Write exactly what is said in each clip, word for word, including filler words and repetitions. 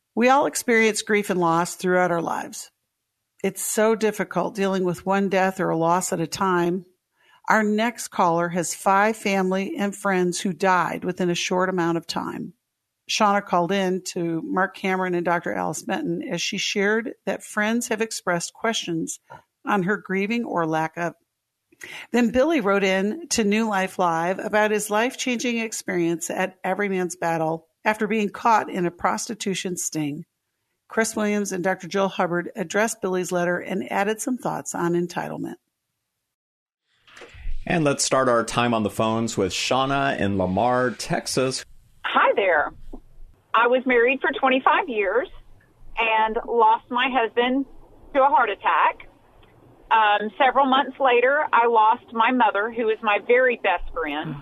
We all experience grief and loss throughout our lives. It's so difficult dealing with one death or a loss at a time. Our next caller has five family and friends who died within a short amount of time. Shauna called in to Mark Cameron and Doctor Alice Benton as she shared that friends have expressed questions on her grieving or lack of. Then Billy wrote in to New Life Live about his life-changing experience at Everyman's Battle after being caught in a prostitution sting. Chris Williams and Doctor Jill Hubbard addressed Billy's letter and added some thoughts on entitlement. And let's start our time on the phones with Shauna in Lamar, Texas. Hi there. I was married for twenty-five years and lost my husband to a heart attack. Um, several months later, I lost my mother, who is my very best friend.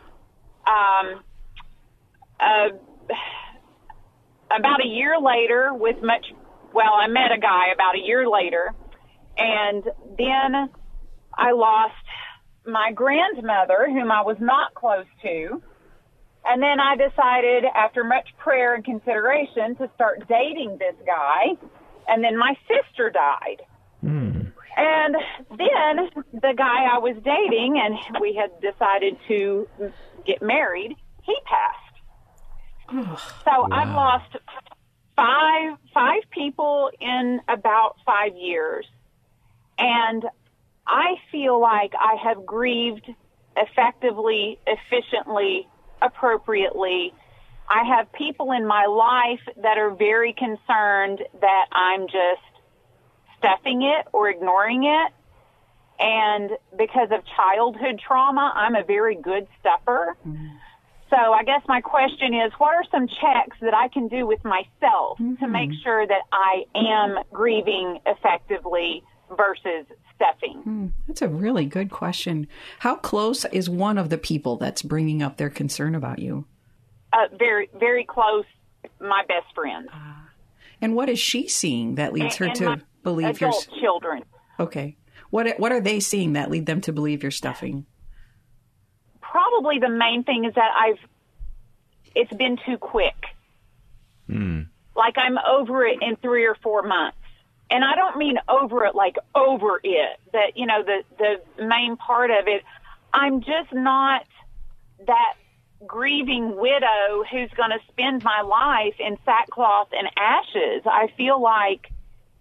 Um, uh, about a year later, with much, well, I met a guy about a year later, and then I lost my grandmother, whom I was not close to. And then I decided, after much prayer and consideration, to start dating this guy. And then my sister died. Mm. And then the guy I was dating, and we had decided to get married, he passed. So wow. I've lost five five people in about five years. And I feel like I have grieved effectively, efficiently, appropriately. I have people in my life that are very concerned that I'm just stuffing it or ignoring it. And because of childhood trauma, I'm a very good stuffer. Mm-hmm. So I guess my question is, what are some checks that I can do with myself mm-hmm. to make sure that I am grieving effectively versus stuffing? Mm, that's a really good question. How close is one of the people that's bringing up their concern about you? Uh, very, very close, my best friend. Uh, and what is she seeing that leads and, her to and believe adult you're... children. Okay. What What are they seeing that lead them to believe you're stuffing? Probably the main thing is that I've, it's been too quick. Mm. Like I'm over it in three or four months. And I don't mean over it like over it, that, you know, the, the main part of it. I'm just not that grieving widow who's going to spend my life in sackcloth and ashes. I feel like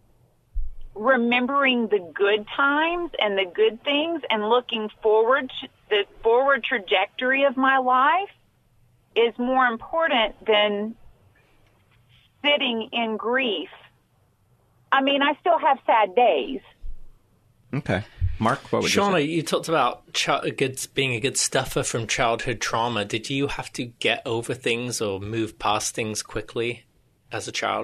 remembering the good times and the good things and looking forward to the forward trajectory of my life is more important than sitting in grief. I mean, I still have sad days. Okay. Mark, what would Shauna, you say? you talked about ch- a good, being a good stuffer from childhood trauma. Did you have to get over things or move past things quickly as a child?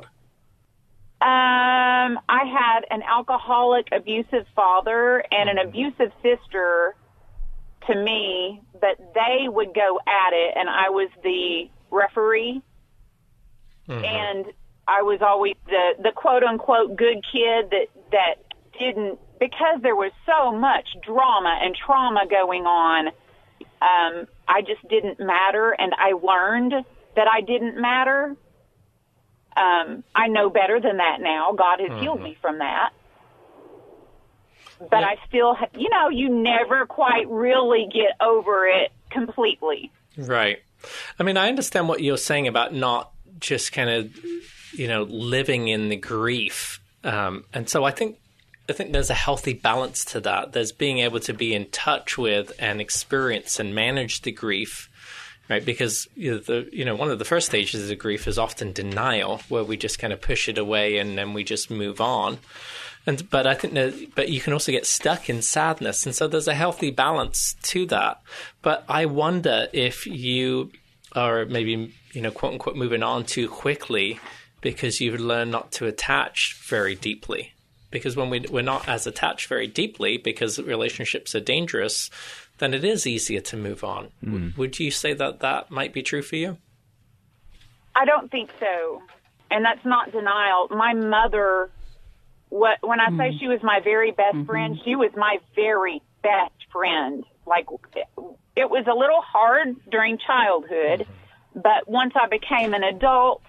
Um, I had an alcoholic, abusive father and an abusive sister to me, but they would go at it, and I was the referee. Mm-hmm. And I was always the, the quote-unquote good kid that, that didn't, because there was so much drama and trauma going on, um, I just didn't matter, and I learned that I didn't matter. Um, I know better than that now. God has mm-hmm. healed me from that. But yeah. I still, you know, you never quite really get over it completely. Right. I mean, I understand what you're saying about not just kind of, you know, living in the grief. Um, and so I think I think there's a healthy balance to that. There's being able to be in touch with and experience and manage the grief, right? Because you know, the you know one of the first stages of grief is often denial, where we just kind of push it away and then we just move on. And but I think that but you can also get stuck in sadness, and so there's a healthy balance to that. But I wonder if you are maybe you know quote unquote moving on too quickly because you've learned not to attach very deeply. Because when we, we're not as attached very deeply because relationships are dangerous, then it is easier to move on. Mm. Would you say that that might be true for you? I don't think so. And that's not denial. My mother, what, when I mm. say she was my very best mm-hmm. friend, she was my very best friend. Like, it was a little hard during childhood, mm-hmm. but once I became an adult,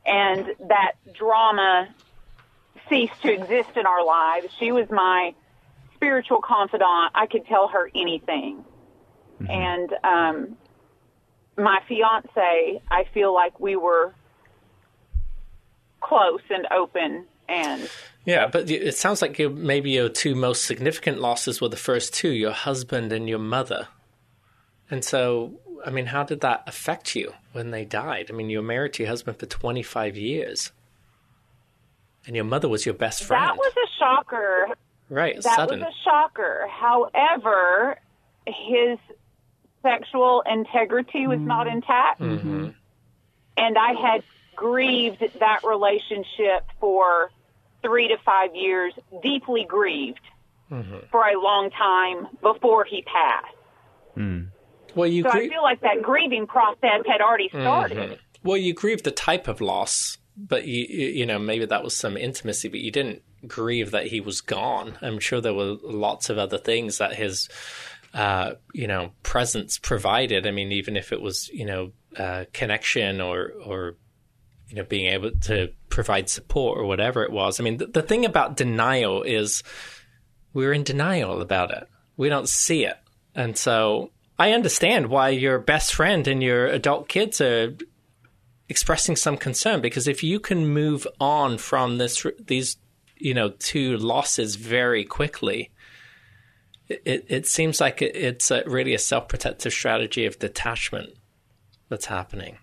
and that drama ceased to exist in our lives. She was my spiritual confidant. I could tell her anything. Mm-hmm. And um, my fiance, I feel like we were close and open. And yeah, but it sounds like your, maybe your two most significant losses were the first two, your husband and your mother. And so, I mean, how did that affect you when they died? I mean, you were married to your husband for twenty-five years. And your mother was your best friend. That was a shocker. Right, That sudden. was a shocker. However, his sexual integrity was mm-hmm. not intact. Mm-hmm. And I had grieved that relationship for three to five years, deeply grieved mm-hmm. for a long time before he passed. Mm. Well, you so grie- I feel like that grieving process had already started. Mm-hmm. Well, you grieved the type of loss, but you, you know, maybe that was some intimacy, but you didn't grieve that he was gone. I'm sure there were lots of other things that his, uh, you know, presence provided. I mean, even if it was, you know, uh, connection or, or, you know, being able to provide support or whatever it was. I mean, the, the thing about denial is we're in denial about it. We don't see it. And so I understand why your best friend and your adult kids are expressing some concern, because if you can move on from this, these, you know, two losses very quickly, it, it seems like it, it's a, really a self-protective strategy of detachment that's happening.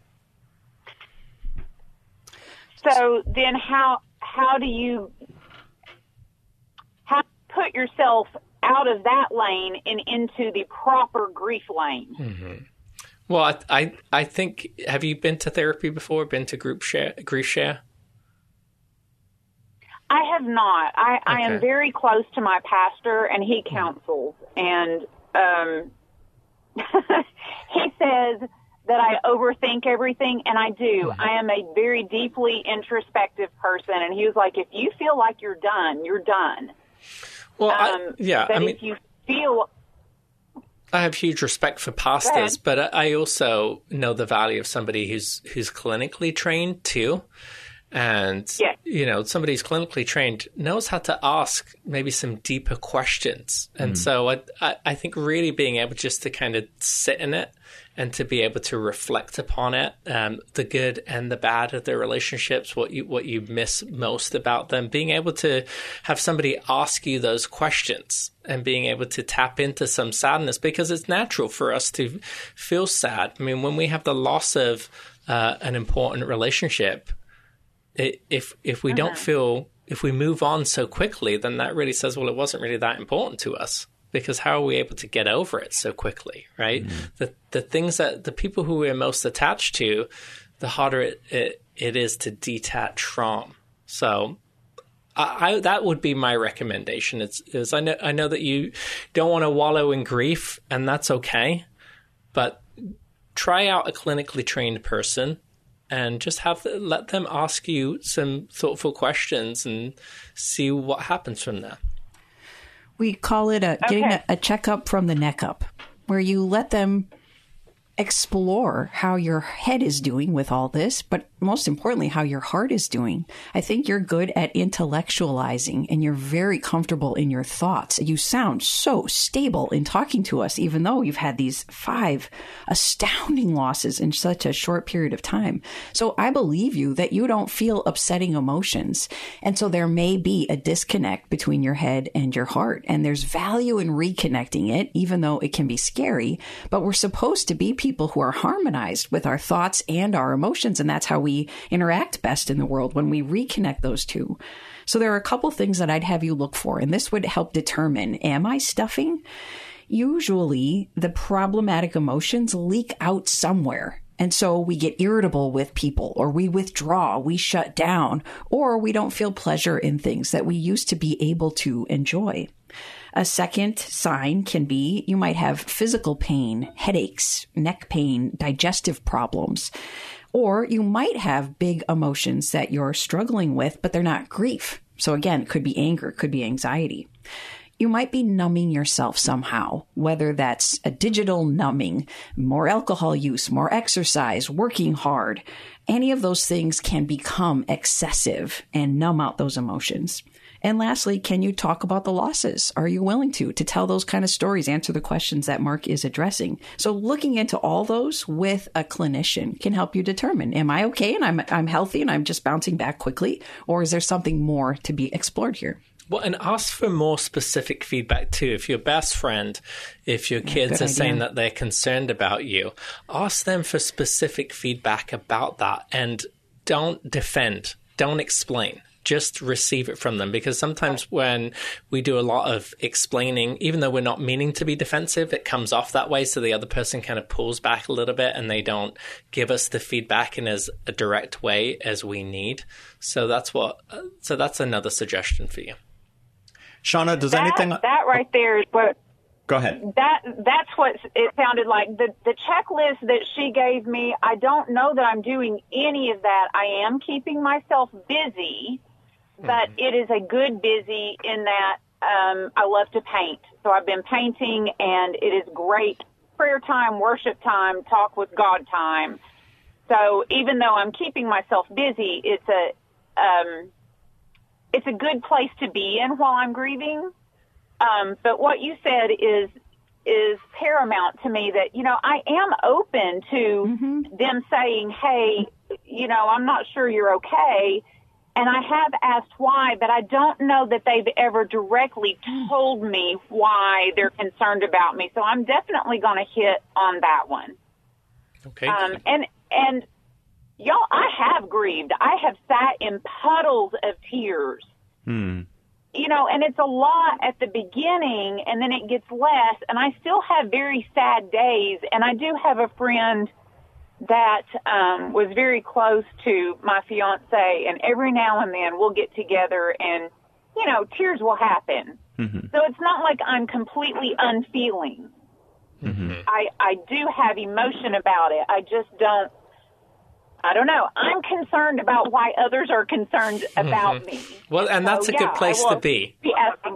So then how how do you how put yourself out of that lane and into the proper grief lane? Mm-hmm. Well, I, I I think, have you been to therapy before, been to group share, grief share? I have not. I, okay. I am very close to my pastor, and he counsels. And um, he says that I overthink everything, and I do. I am a very deeply introspective person, and he was like, if you feel like you're done, you're done. Well, um, I, yeah, but I mean, if you feel... I have huge respect for pastors, but I also know the value of somebody who's who's clinically trained too. And, yes. you know, somebody who's clinically trained knows how to ask maybe some deeper questions. And mm. so I, I, I think really being able just to kind of sit in it and to be able to reflect upon it, um, the good and the bad of their relationships, what you what you miss most about them, being able to have somebody ask you those questions and being able to tap into some sadness, because it's natural for us to feel sad. I mean, when we have the loss of uh, an important relationship, it, if if we uh-huh. don't feel, if we move on so quickly, then that really says, well, it wasn't really that important to us. Because how are we able to get over it so quickly, right? Mm-hmm. The the things that the people who we're most attached to, the harder it, it, it is to detach from. So I, I, that would be my recommendation. It's is I know I know that you don't want to wallow in grief, and that's okay, but try out a clinically trained person and just have let them ask you some thoughtful questions and see what happens from there. We call it a, okay. getting a, a checkup from the neck up, where you let them explore how your head is doing with all this, but most importantly, how your heart is doing. I think you're good at intellectualizing, and you're very comfortable in your thoughts. You sound so stable in talking to us, even though you've had these five astounding losses in such a short period of time. So I believe you that you don't feel upsetting emotions. And so there may be a disconnect between your head and your heart. And there's value in reconnecting it, even though it can be scary. But we're supposed to be people people who are harmonized with our thoughts and our emotions. And that's how we interact best in the world, when we reconnect those two. So there are a couple things that I'd have you look for, and this would help determine, am I stuffing? Usually the problematic emotions leak out somewhere. And so we get irritable with people, or we withdraw, we shut down, or we don't feel pleasure in things that we used to be able to enjoy. A second sign can be you might have physical pain, headaches, neck pain, digestive problems, or you might have big emotions that you're struggling with, but they're not grief. So again, it could be anger, it could be anxiety. you might be numbing yourself somehow, whether that's a digital numbing, more alcohol use, more exercise, working hard. Any of those things can become excessive and numb out those emotions. And lastly, can you talk about the losses? Are you willing to, to tell those kind of stories, answer the questions that Mark is addressing? So looking into all those with a clinician can help you determine, am I okay and I'm, I'm healthy and I'm just bouncing back quickly? Or is there something more to be explored here? Well, and ask for more specific feedback too. If your best friend, if your Yeah, kids good are idea. saying that they're concerned about you, ask them for specific feedback about that and don't defend, don't explain. Just receive it from them, because sometimes when we do a lot of explaining, even though we're not meaning to be defensive, it comes off that way. So the other person kind of pulls back a little bit and they don't give us the feedback in as a direct way as we need. So that's what. So that's another suggestion for you. Shauna, does that, anything? That right there is what. Go ahead. That that's what it sounded like. The the checklist that she gave me, I don't know that I'm doing any of that. I am keeping myself busy, but mm-hmm. it is a good busy in that um, I love to paint. So I've been painting, and it is great prayer time, worship time, talk with God time. So even though I'm keeping myself busy, it's a um, it's a good place to be in while I'm grieving. Um, but what you said is is paramount to me, that, you know, I am open to mm-hmm. them saying, hey, you know, I'm not sure you're okay. And I have asked why, but I don't know that they've ever directly told me why they're concerned about me. So I'm definitely going to hit on that one. Okay. Um, and, and y'all, I have grieved. I have sat in puddles of tears. Hmm. You know, and it's a lot at the beginning, and then it gets less, and I still have very sad days. And I do have a friend that um, was very close to my fiance, and every now and then we'll get together and, you know, tears will happen. Mm-hmm. So it's not like I'm completely unfeeling. Mm-hmm. I, I do have emotion about it. I just don't, I don't know. I'm concerned about why others are concerned about mm-hmm. me. Well, and that's so, a good yeah, place to be. be asking.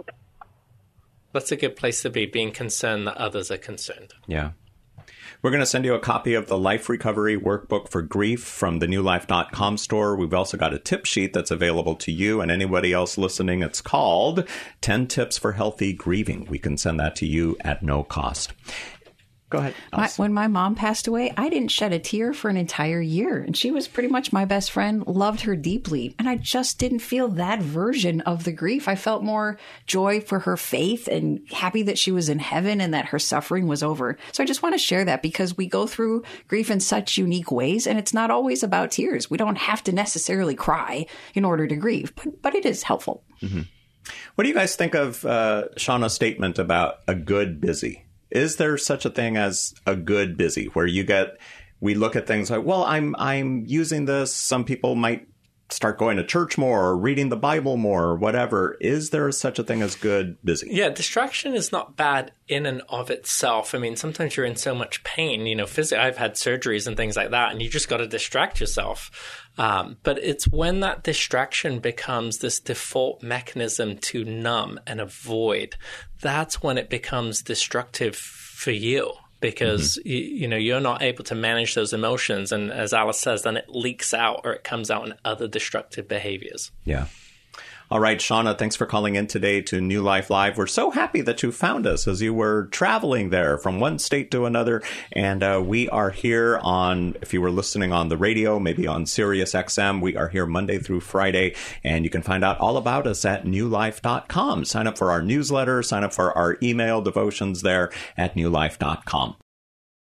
That's a good place to be, being concerned that others are concerned. Yeah. We're going to send you a copy of the Life Recovery Workbook for Grief from the new life dot com store. We've also got a tip sheet that's available to you and anybody else listening. It's called ten Tips for Healthy Grieving. We can send that to you at no cost. Go ahead. My, when my mom passed away, I didn't shed a tear for an entire year. And she was pretty much my best friend, loved her deeply. And I just didn't feel that version of the grief. I felt more joy for her faith and happy that she was in heaven and that her suffering was over. So I just want to share that, because we go through grief in such unique ways, and it's not always about tears. We don't have to necessarily cry in order to grieve, but, but it is helpful. Mm-hmm. What do you guys think of uh, Shauna's statement about a good busy? Is there such a thing as a good busy, where you get, we look at things like, well, I'm I'm using this. Some people might start going to church more or reading the Bible more or whatever. Is there such a thing as good busy? Yeah, distraction is not bad in and of itself. I mean, sometimes you're in so much pain, you know, physically. I've had surgeries and things like that, and you just got to distract yourself. Um, but it's when that distraction becomes this default mechanism to numb and avoid, that's when it becomes destructive for you, because mm-hmm. you, you know, you're not able to manage those emotions. And as Alice says, then it leaks out, or it comes out in other destructive behaviors. Yeah. All right, Shauna, thanks for calling in today to New Life Live. We're so happy that you found us as you were traveling there from one state to another. And uh, we are here on, if you were listening on the radio, maybe on Sirius X M, we are here Monday through Friday. And you can find out all about us at new life dot com. Sign up for our newsletter, sign up for our email devotions there at new life dot com.